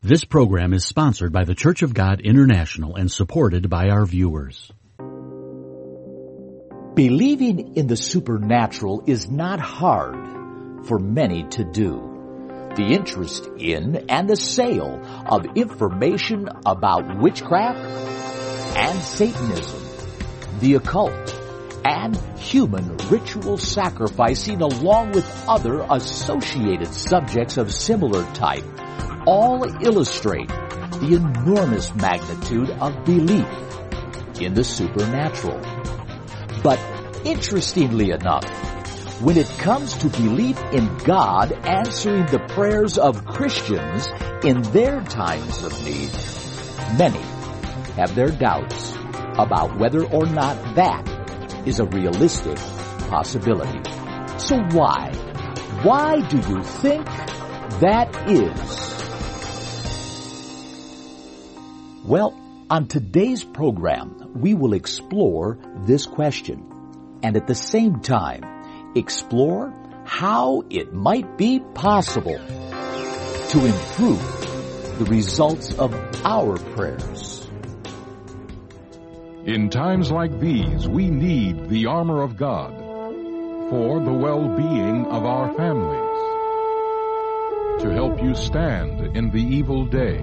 This program is sponsored by the Church of God International and supported by our viewers. Believing in the supernatural is not hard for many to do. The interest in and the sale of information about witchcraft and Satanism, the occult, and human ritual sacrificing along with other associated subjects of similar type all illustrate the enormous magnitude of belief in the supernatural. But interestingly enough, when it comes to belief in God answering the prayers of Christians in their times of need, many have their doubts about whether or not that is a realistic possibility. So why? Why do you think that is? Well, on today's program, we will explore this question and at the same time explore how it might be possible to improve the results of our prayers. In times like these, we need the armor of God for the well-being of our families, to help you stand in the evil day.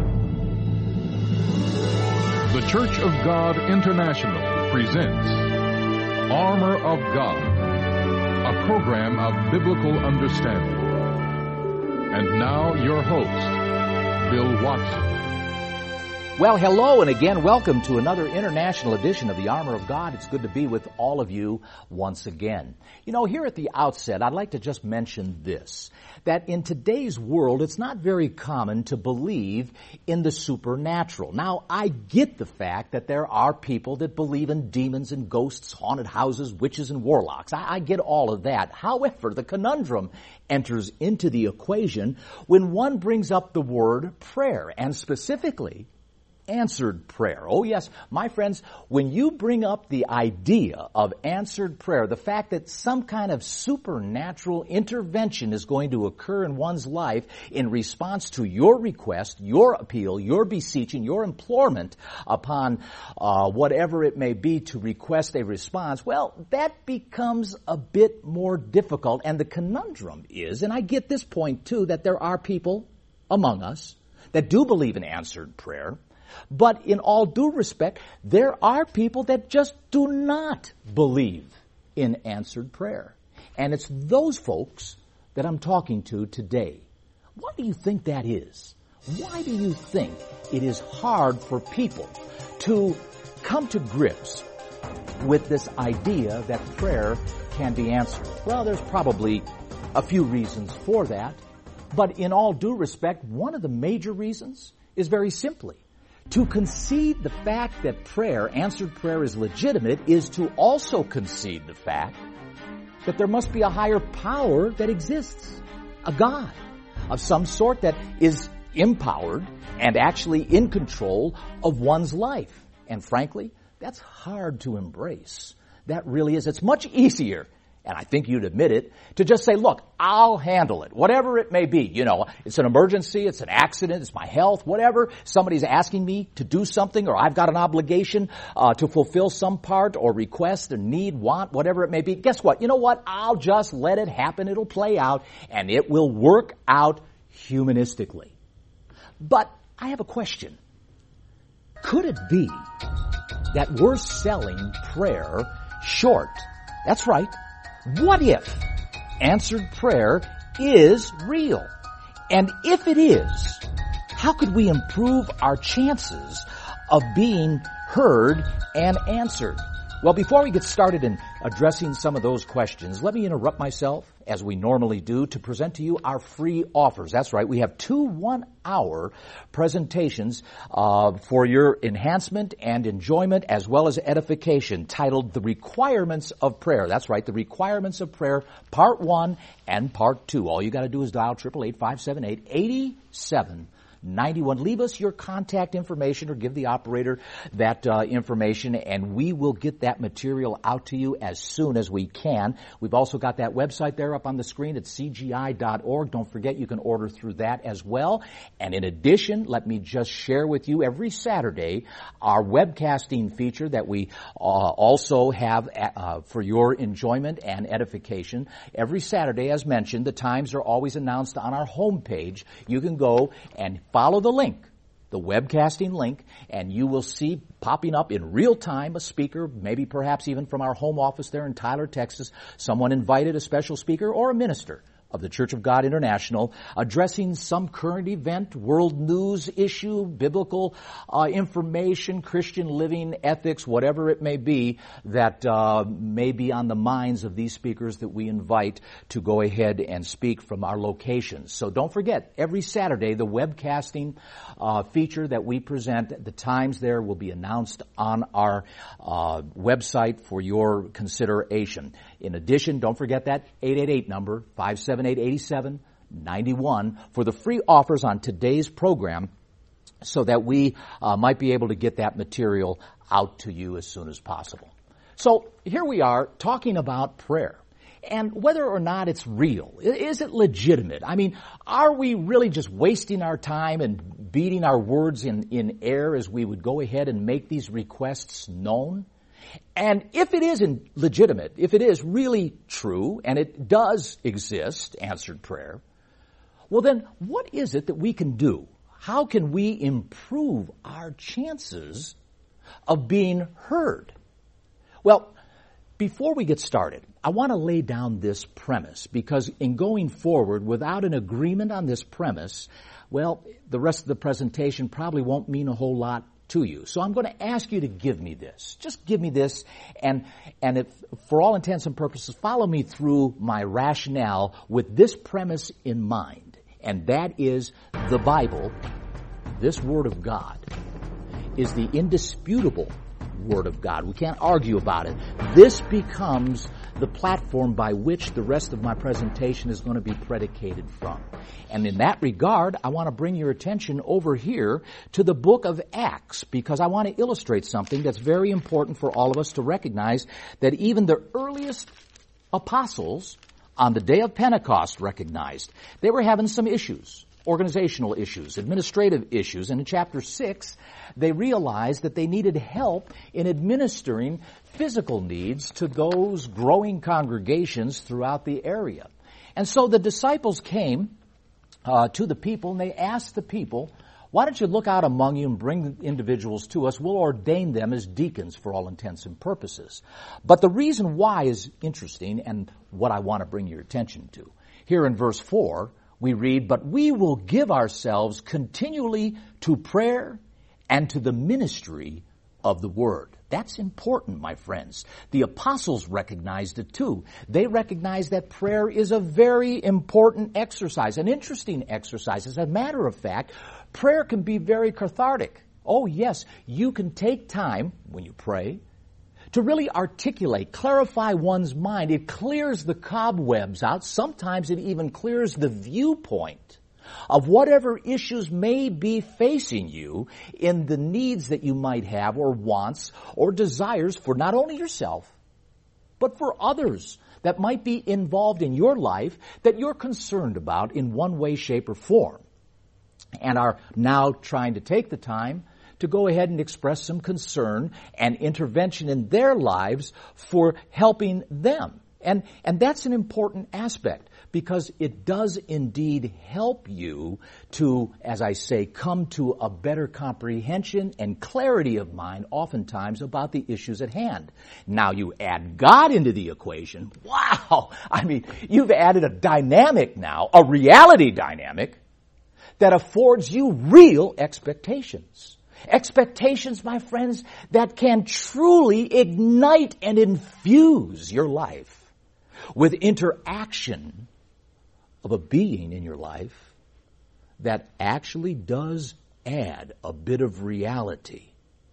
The Church of God International presents Armor of God, a program of biblical understanding. And now your host, Bill Watson. Well, hello, and again, welcome to another international edition of the Armor of God. It's good to be with all of you once again. You know, here at the outset, I'd like to just mention this, that in today's world, it's not very common to believe in the supernatural. Now, I get the fact that there are people that believe in demons and ghosts, haunted houses, witches and warlocks. I get all of that. However, the conundrum enters into the equation when one brings up the word prayer, and specifically answered prayer. Oh yes, my friends, when you bring up the idea of answered prayer, the fact that some kind of supernatural intervention is going to occur in one's life in response to your request, your appeal, your beseeching, your implorement upon whatever it may be to request a response, well, that becomes a bit more difficult. And the conundrum is, and I get this point too, that there are people among us that do believe in answered prayer. But in all due respect, there are people that just do not believe in answered prayer. And it's those folks that I'm talking to today. Why do you think that is? Why do you think it is hard for people to come to grips with this idea that prayer can be answered? Well, there's probably a few reasons for that. But in all due respect, one of the major reasons is very simply to concede the fact that prayer, answered prayer, is legitimate is to also concede the fact that there must be a higher power that exists, a God of some sort that is empowered and actually in control of one's life. And frankly, that's hard to embrace. That really is. It's much easier, and I think you'd admit it, to just say, look, I'll handle it, whatever it may be. You know, it's an emergency, it's an accident, it's my health, whatever. Somebody's asking me to do something, or I've got an obligation to fulfill some part or request or need, want, whatever it may be. Guess what? You know what? I'll just let it happen. It'll play out, and it will work out humanistically. But I have a question. Could it be that we're selling prayer short? That's right. What if answered prayer is real? And if it is, how could we improve our chances of being heard and answered? Well, before we get started in addressing some of those questions, let me interrupt myself, as we normally do, to present to you our free offers. That's right, we have 2 one-hour presentations for your enhancement and enjoyment as well as edification, titled The Requirements of Prayer. That's right, The Requirements of Prayer, Part 1 and Part 2. All you got to do is dial 888-578-87 91. Leave us your contact information or give the operator that information, and we will get that material out to you as soon as we can. We've also got that website there up on the screen at cgi.org. Don't forget you can order through that as well. And in addition, let me just share with you every Saturday our webcasting feature that we also have for your enjoyment and edification. Every Saturday, as mentioned, the times are always announced on our homepage. You can go and follow the link, the webcasting link, and you will see popping up in real time a speaker, maybe perhaps even from our home office there in Tyler, Texas, someone invited, a special speaker or a minister of the Church of God International, addressing some current event, world news issue, biblical information, Christian living, ethics, whatever it may be that may be on the minds of these speakers that we invite to go ahead and speak from our locations. So don't forget, every Saturday, the webcasting feature that we present, the times there will be announced on our website for your consideration. In addition, don't forget that 888 number, 578-8791, for the free offers on today's program so that we might be able to get that material out to you as soon as possible. So here we are talking about prayer and whether or not it's real. Is it legitimate? I mean, are we really just wasting our time and beating our words in air as we would go ahead and make these requests known? And if it is legitimate, if it is really true, and it does exist, answered prayer, well then, what is it that we can do? How can we improve our chances of being heard? Well, before we get started, I want to lay down this premise, because in going forward, without an agreement on this premise, well, the rest of the presentation probably won't mean a whole lot to you. So I'm going to ask you to give me this. Just give me this, and if, for all intents and purposes, follow me through my rationale with this premise in mind. And that is, the Bible, this Word of God, is the indisputable Word of God. We can't argue about it. This becomes the platform by which the rest of my presentation is going to be predicated from. And in that regard, I want to bring your attention over here to the book of Acts, because I want to illustrate something that's very important for all of us to recognize, that even the earliest apostles on the day of Pentecost recognized they were having some issues. Organizational issues, administrative issues, and in chapter 6, they realized that they needed help in administering physical needs to those growing congregations throughout the area. And so the disciples came to the people, and they asked the people, why don't you look out among you and bring individuals to us? We'll ordain them as deacons for all intents and purposes. But the reason why is interesting, and what I want to bring your attention to. Here in verse 4, we read, but we will give ourselves continually to prayer and to the ministry of the Word. That's important, my friends. The apostles recognized it too. They recognized that prayer is a very important exercise, an interesting exercise. As a matter of fact, prayer can be very cathartic. Oh yes, you can take time when you pray to really articulate, clarify one's mind. It clears the cobwebs out. Sometimes it even clears the viewpoint of whatever issues may be facing you in the needs that you might have, or wants, or desires for not only yourself, but for others that might be involved in your life that you're concerned about in one way, shape, or form, and are now trying to take the time to go ahead and express some concern and intervention in their lives for helping them. And that's an important aspect, because it does indeed help you to, as I say, come to a better comprehension and clarity of mind oftentimes about the issues at hand. Now you add God into the equation. Wow! I mean, you've added a dynamic now, a reality dynamic, that affords you real expectations. Expectations, my friends, that can truly ignite and infuse your life with interaction of a being in your life that actually does add a bit of reality.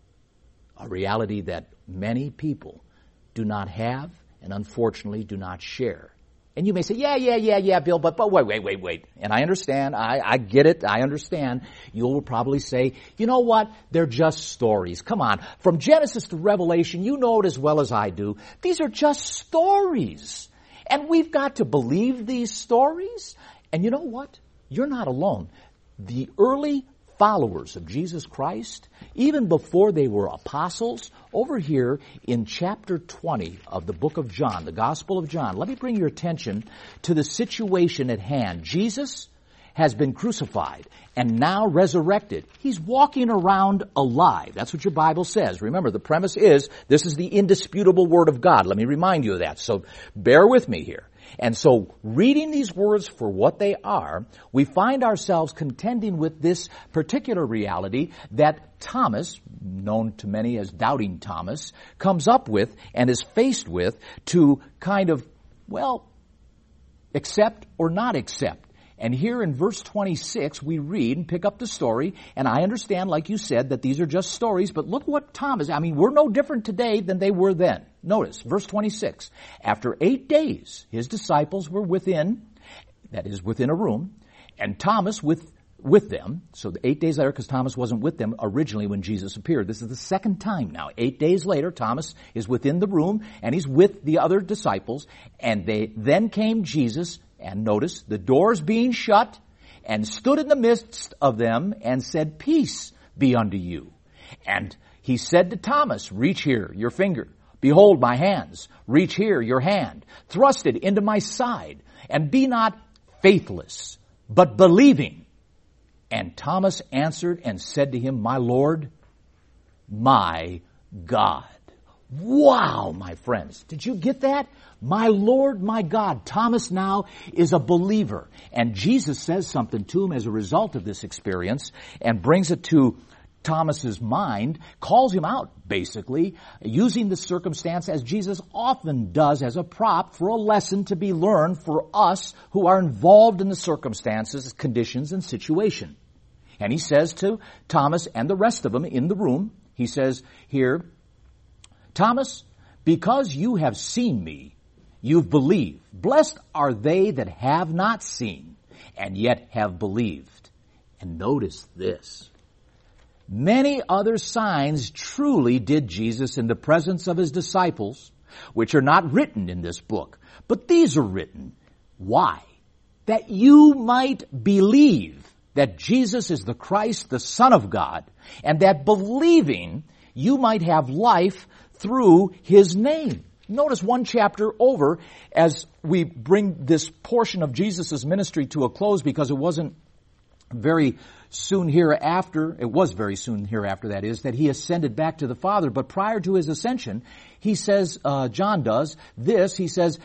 A reality that many people do not have and unfortunately do not share And you may say, yeah, Bill, but wait. And I understand. I get it. I understand. You'll probably say, you know what? They're just stories. Come on. From Genesis to Revelation, you know it as well as I do. These are just stories. And we've got to believe these stories. And you know what? You're not alone. The early followers of Jesus Christ, even before they were apostles, over here in chapter 20 of the book of John, the Gospel of John, let me bring your attention to the situation at hand. Jesus has been crucified and now resurrected. He's walking around alive. That's what your Bible says. Remember, the premise is this is the indisputable Word of God. Let me remind you of that. So bear with me here. And so, reading these words for what they are, we find ourselves contending with this particular reality that Thomas, known to many as Doubting Thomas, comes up with and is faced with to kind of, well, accept or not accept. And here in verse 26, we read and pick up the story, and I understand, like you said, that these are just stories, but look what Thomas, we're no different today than they were then. Notice, verse 26, after 8 days, his disciples were within a room, and Thomas with them. So 8 days later, because Thomas wasn't with them originally when Jesus appeared. This is the second time now. 8 days later, Thomas is within the room, and he's with the other disciples, and then came Jesus. And notice, the doors being shut, and stood in the midst of them, and said, peace be unto you. And he said to Thomas, reach here your finger. Behold my hands. Reach here your hand. Thrust it into my side. And be not faithless, but believing. And Thomas answered and said to him, my Lord, my God. Wow, my friends. Did you get that? My Lord, my God. Thomas now is a believer. And Jesus says something to him as a result of this experience and brings it to Thomas's mind, calls him out, basically, using the circumstance as Jesus often does as a prop for a lesson to be learned for us who are involved in the circumstances, conditions, and situation. And he says to Thomas and the rest of them in the room, he says here, Thomas, because you have seen me, you've believed. Blessed are they that have not seen and yet have believed. And notice this. Many other signs truly did Jesus in the presence of his disciples, which are not written in this book. But these are written. Why? That you might believe that Jesus is the Christ, the Son of God, and that believing you might have life through his name. Notice one chapter over as we bring this portion of Jesus' ministry to a close, because it wasn't very soon hereafter, it was very soon hereafter, that is, that he ascended back to the Father. But prior to his ascension, he says, John does this, he says,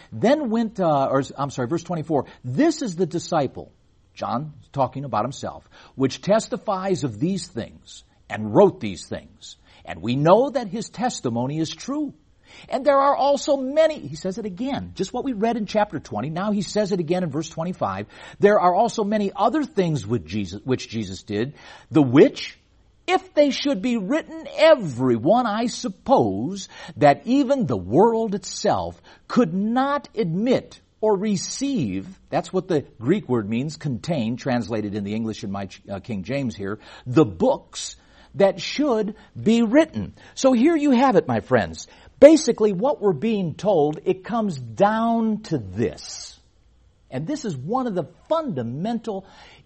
verse 24, this is the disciple, John is talking about himself, which testifies of these things and wrote these things. And we know that his testimony is true. And there are also many, he says it again, just what we read in chapter 20. Now he says it again in verse 25. There are also many other things which Jesus did, the which, if they should be written, every one, I suppose, that even the world itself could not admit or receive. That's what the Greek word means, contain, translated in the English in my King James here, the books that should be written. So here you have it, my friends. Basically, what we're being told, it comes down to this. And this is one of the fundamental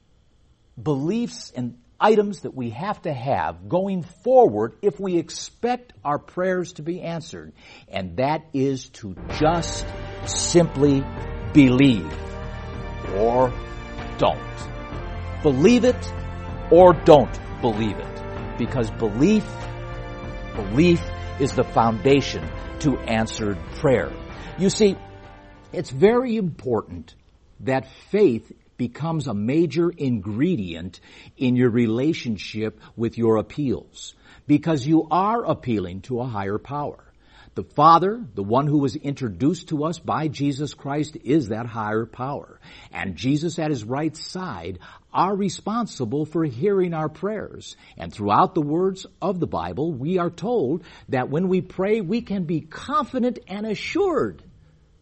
beliefs and items that we have to have going forward if we expect our prayers to be answered. And that is to just simply believe or don't. Believe it or don't believe it. Because belief is the foundation to answered prayer. You see, it's very important that faith becomes a major ingredient in your relationship with your appeals, because you are appealing to a higher power. The Father, the one who was introduced to us by Jesus Christ, is that higher power. And Jesus at his right side are responsible for hearing our prayers. And throughout the words of the Bible, we are told that when we pray, we can be confident and assured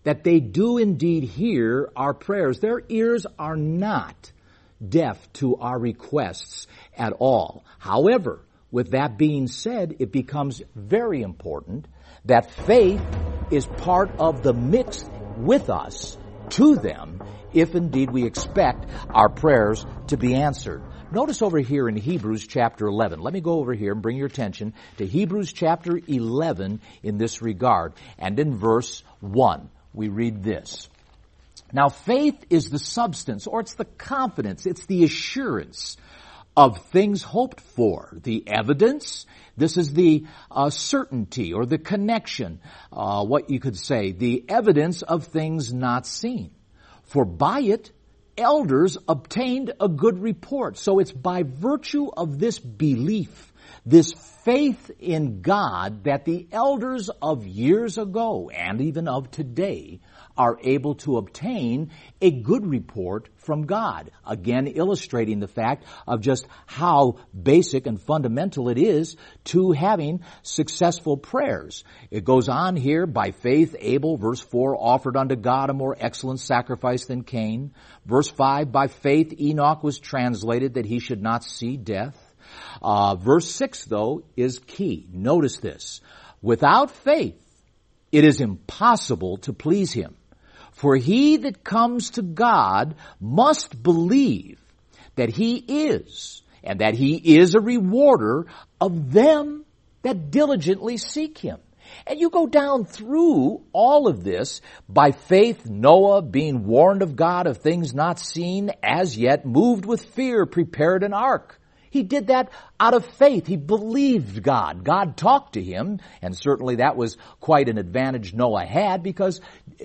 that they do indeed hear our prayers. Their ears are not deaf to our requests at all. However, with that being said, it becomes very important that faith is part of the mix with us to them if indeed we expect our prayers to be answered. Notice over here in Hebrews chapter 11. Let me go over here and bring your attention to Hebrews chapter 11 in this regard. And in verse 1, we read this. Now faith is the substance, or it's the confidence, it's the assurance of things hoped for. The evidence, this is the certainty or the connection, what you could say, the evidence of things not seen. For by it, elders obtained a good report. So it's by virtue of this belief, this faith in God, that the elders of years ago and even of today are able to obtain a good report from God. Again, illustrating the fact of just how basic and fundamental it is to having successful prayers. It goes on here, by faith Abel, verse 4, offered unto God a more excellent sacrifice than Cain. Verse 5, by faith Enoch was translated that he should not see death. Verse 6, though, is key. Notice this. Without faith, it is impossible to please Him. For he that comes to God must believe that He is, and that He is a rewarder of them that diligently seek Him. And you go down through all of this. By faith, Noah, being warned of God of things not seen as yet, moved with fear, prepared an ark. He did that out of faith. He believed God. God talked to him, and certainly that was quite an advantage Noah had, because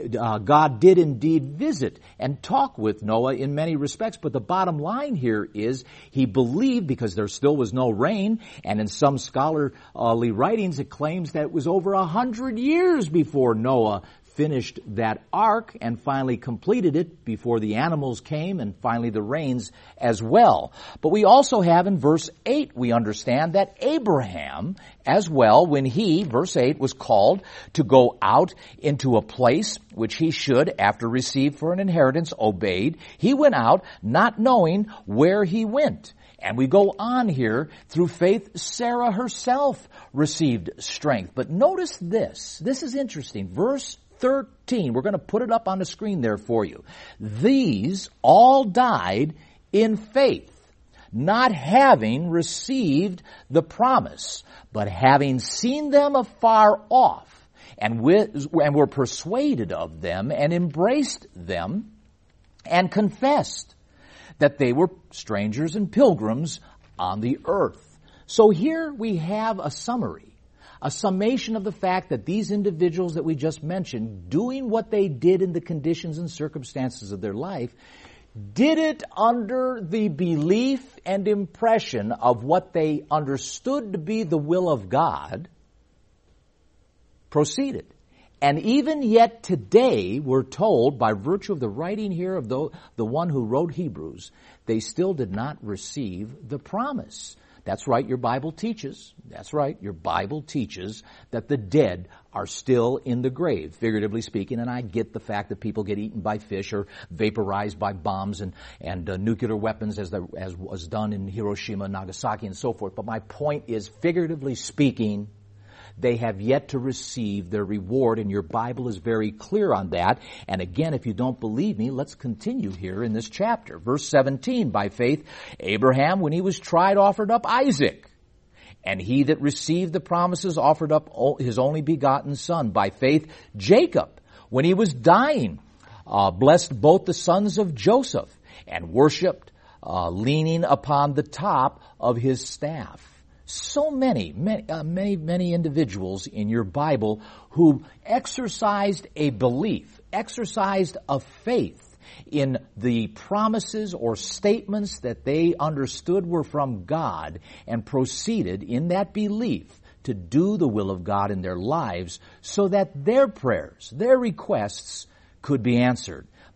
God did indeed visit and talk with Noah in many respects. But the bottom line here is he believed because there still was no rain, and in some scholarly writings it claims that it was over 100 years before Noah finished that ark and finally completed it before the animals came and finally the rains as well. But we also have in verse 8, we understand that Abraham as well, when he, verse 8, was called to go out into a place which he should, after receive for an inheritance, obeyed. He went out not knowing where he went. And we go on here, through faith, Sarah herself received strength. But notice this. This is interesting. Verse 13. We're going to put it up on the screen there for you. These all died in faith, not having received the promise, but having seen them afar off, and were persuaded of them, and embraced them, and confessed that they were strangers and pilgrims on the earth. So here we have a summary, a summation of the fact that these individuals that we just mentioned, doing what they did in the conditions and circumstances of their life, did it under the belief and impression of what they understood to be the will of God, proceeded. And even yet today, we're told, by virtue of the writing here of the one who wrote Hebrews, they still did not receive the promise. That's right, your Bible teaches. That's right, your Bible teaches that the dead are still in the grave, figuratively speaking. And I get the fact that people get eaten by fish or vaporized by bombs and nuclear weapons, as was done in Hiroshima and Nagasaki and so forth. But my point is, figuratively speaking, they have yet to receive their reward, and your Bible is very clear on that. And again, if you don't believe me, let's continue here in this chapter. Verse 17, by faith, Abraham, when he was tried, offered up Isaac. And he that received the promises offered up his only begotten son. By faith, Jacob, when he was dying, blessed both the sons of Joseph, and worshipped, leaning upon the top of his staff. So many individuals in your Bible who exercised a belief, exercised a faith in the promises or statements that they understood were from God, and proceeded in that belief to do the will of God in their lives so that their prayers, their requests could be answered.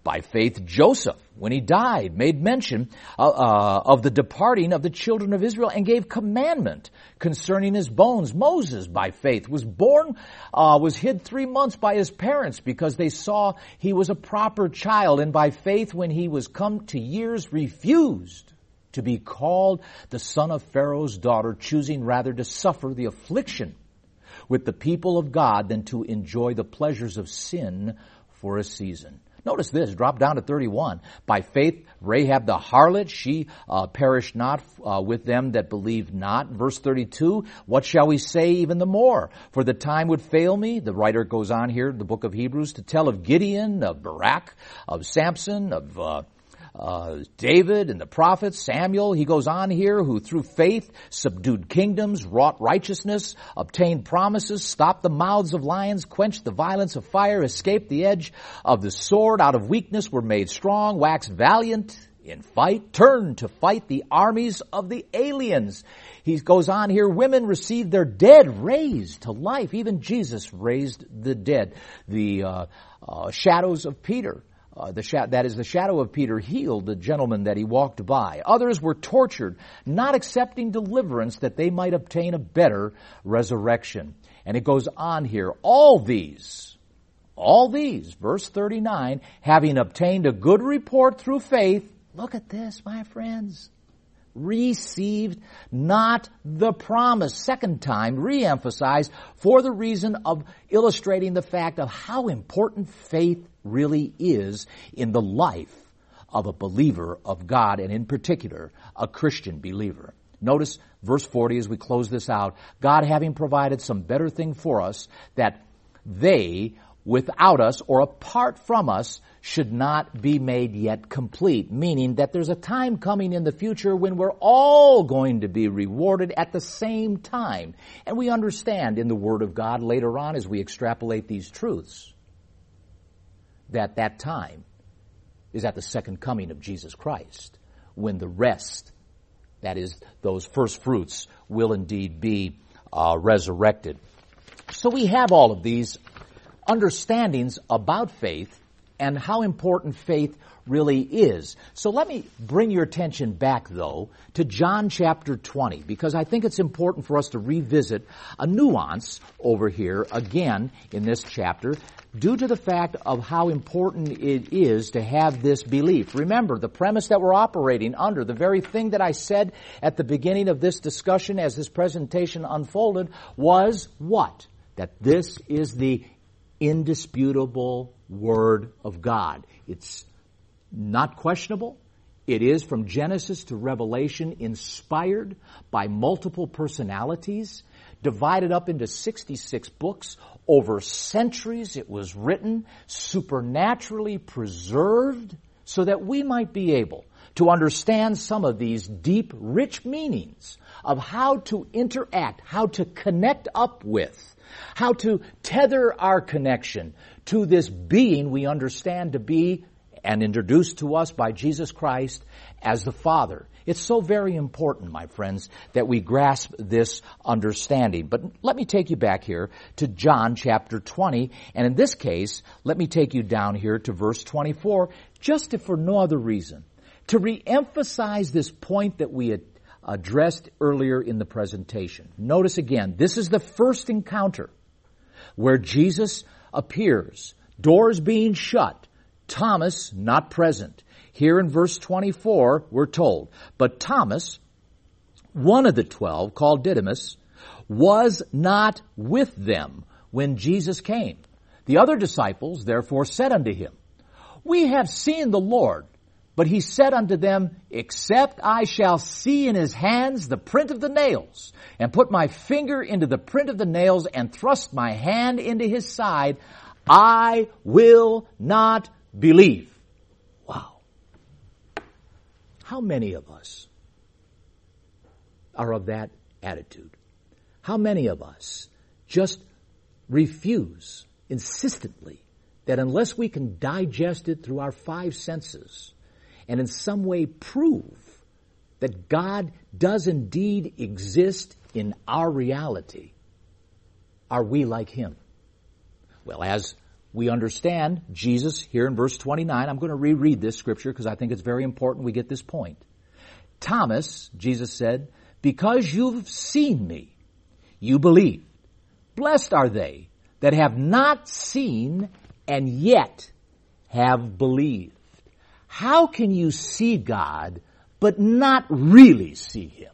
By faith, Joseph, when he died, made mention of the departing of the children of Israel and gave commandment concerning his bones. Moses, by faith, was hid 3 months by his parents because they saw he was a proper child, and by faith, when he was come to years, refused to be called the son of Pharaoh's daughter, choosing rather to suffer the affliction with the people of God than to enjoy the pleasures of sin for a season. Notice this, drop down to 31. By faith, Rahab the harlot, she perished not with them that believed not. Verse 32, what shall we say even the more? For the time would fail me. The writer goes on here, the book of Hebrews, to tell of Gideon, of Barak, of Samson, of David and the prophets, Samuel, he goes on here, who through faith subdued kingdoms, wrought righteousness, obtained promises, stopped the mouths of lions, quenched the violence of fire, escaped the edge of the sword, out of weakness were made strong, waxed valiant in fight, turned to fight the armies of the aliens. He goes on here, women received their dead raised to life. Even Jesus raised the dead. The shadows of Peter. That is the shadow of Peter healed the gentleman that he walked by. Others were tortured, not accepting deliverance that they might obtain a better resurrection. And it goes on here, all these, verse 39, having obtained a good report through faith, look at this, my friends, received not the promise. Second time, re-emphasized for the reason of illustrating the fact of how important faith really is in the life of a believer of God, and in particular, a Christian believer. Notice verse 40 as we close this out. God having provided some better thing for us, that they, without us or apart from us, should not be made yet complete. Meaning that there's a time coming in the future when we're all going to be rewarded at the same time. And we understand in the Word of God later on as we extrapolate these truths, that time is at the second coming of Jesus Christ, when the rest, that is, those first fruits, will indeed be resurrected. So we have all of these understandings about faith and how important faith really is. So let me bring your attention back, though, to John chapter 20, because I think it's important for us to revisit a nuance over here again in this chapter, due to the fact of how important it is to have this belief. Remember, the premise that we're operating under, the very thing that I said at the beginning of this discussion as this presentation unfolded, was what? That this is the indisputable Word of God. It's not questionable. It is from Genesis to Revelation inspired by multiple personalities, divided up into 66 books. Over centuries it was written, supernaturally preserved, so that we might be able to understand some of these deep, rich meanings of how to interact, how to connect up with, how to tether our connection to this being we understand to be and introduced to us by Jesus Christ as the Father. It's so very important, my friends, that we grasp this understanding. But let me take you back here to John chapter 20, and in this case, let me take you down here to verse 24, just for no other reason, to reemphasize this point that we had addressed earlier in the presentation. Notice again, this is the first encounter where Jesus appears, doors being shut, Thomas not present. Here in verse 24, we're told, but Thomas, one of the 12, called Didymus, was not with them when Jesus came. The other disciples therefore said unto him, we have seen the Lord. But he said unto them, except I shall see in his hands the print of the nails, and put my finger into the print of the nails, and thrust my hand into his side, I will not believe. Wow. How many of us are of that attitude? How many of us just refuse insistently that unless we can digest it through our five senses and in some way prove that God does indeed exist in our reality, are we like him? Well, as we understand Jesus here in verse 29. I'm going to reread this scripture because I think it's very important we get this point. Thomas, Jesus said, because you've seen me, you believe. Blessed are they that have not seen and yet have believed. How can you see God but not really see Him?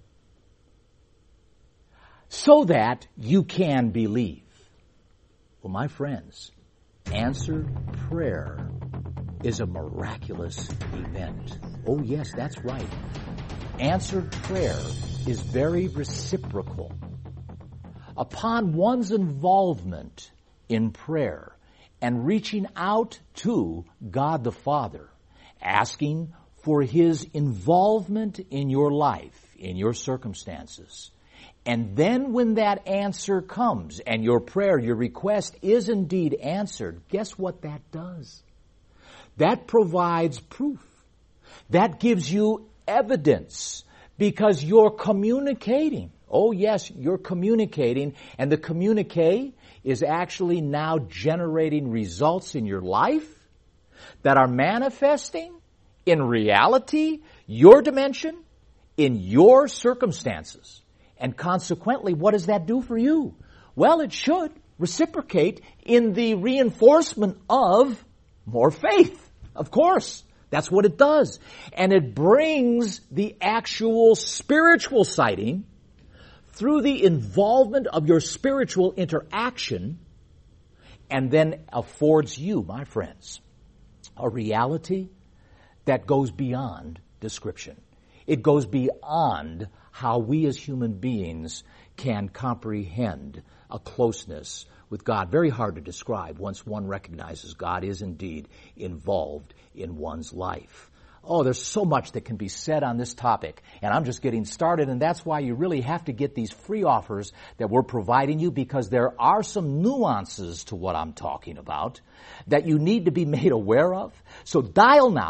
So that you can believe. Well, my friends, answered prayer is a miraculous event. Oh yes, that's right. Answered prayer is very reciprocal. Upon one's involvement in prayer and reaching out to God the Father, asking for His involvement in your life, in your circumstances, and then when that answer comes and your prayer, your request is indeed answered, guess what that does? That provides proof. That gives you evidence because you're communicating. Oh yes, you're communicating, and the communique is actually now generating results in your life that are manifesting in reality, your dimension, in your circumstances. And consequently, what does that do for you? Well, it should reciprocate in the reinforcement of more faith. Of course, that's what it does. And it brings the actual spiritual sighting through the involvement of your spiritual interaction, and then affords you, my friends, a reality that goes beyond description. It goes beyond how we as human beings can comprehend a closeness with God. Very hard to describe once one recognizes God is indeed involved in one's life. Oh, there's so much that can be said on this topic, and I'm just getting started, and that's why you really have to get these free offers that we're providing you, because there are some nuances to what I'm talking about that you need to be made aware of. So dial now,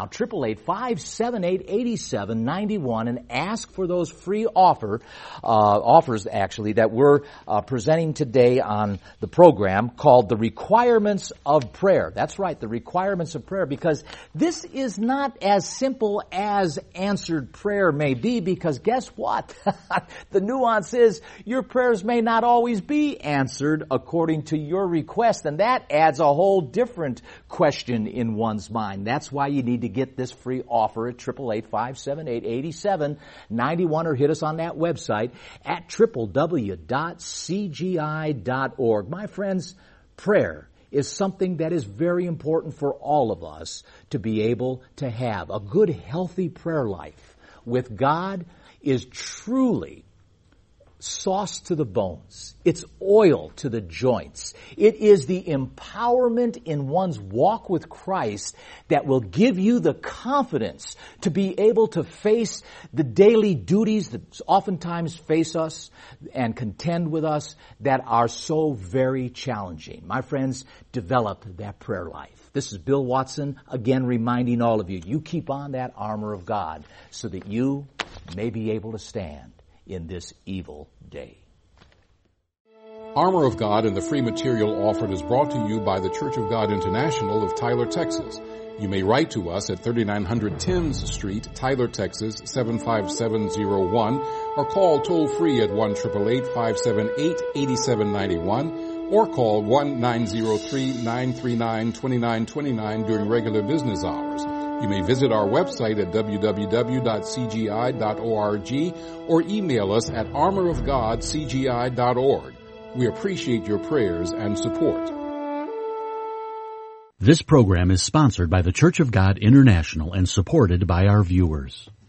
888-578-8791, and ask for those free offers actually that we're presenting today on the program called The Requirements of Prayer. That's right, the requirements of prayer, because this is not as simple as answered prayer may be, because guess what? The nuance is your prayers may not always be answered according to your request, and that adds a whole different question in one's mind. That's why you need to get this free offer at 888-578-8791, or hit us on that website at www.cgi.org. My friends, prayer is something that is very important for all of us to be able to have. A good, healthy prayer life with God is truly sauce to the bones. It's oil to the joints. It is the empowerment in one's walk with Christ that will give you the confidence to be able to face the daily duties that oftentimes face us and contend with us that are so very challenging. My friends, develop that prayer life. This is Bill Watson, again reminding all of you, you keep on that armor of God so that you may be able to stand in this evil day. Armor of God and the free material offered is brought to you by the Church of God International of Tyler, Texas. You may write to us at 3900 Timms Street, Tyler, Texas 75701, or call toll-free at 1-888-578-8791, or call 1-903-939-2929 during regular business hours. You may visit our website at www.cgi.org or email us at armorofgodcgi.org. We appreciate your prayers and support. This program is sponsored by the Church of God International and supported by our viewers.